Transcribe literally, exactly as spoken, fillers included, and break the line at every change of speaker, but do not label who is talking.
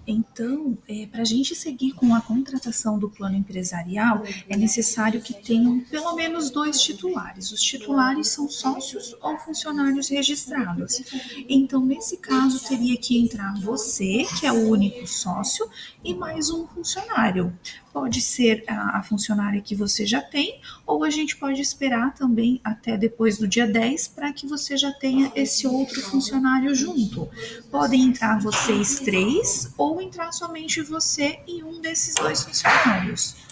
Então, é, para a gente seguir com a contratação do plano empresarial, é necessário que tenham pelo menos dois titulares. Os titulares são sócios ou funcionários registrados. Então, nesse caso, teria que entrar você, que é o único sócio, e mais um funcionário. Pode ser a, a funcionária que você já tem, ou a gente pode esperar também até depois do dia dez para que você já tenha esse outro funcionário junto. Podem entrar vocês três ou entrar somente você e um desses dois funcionários.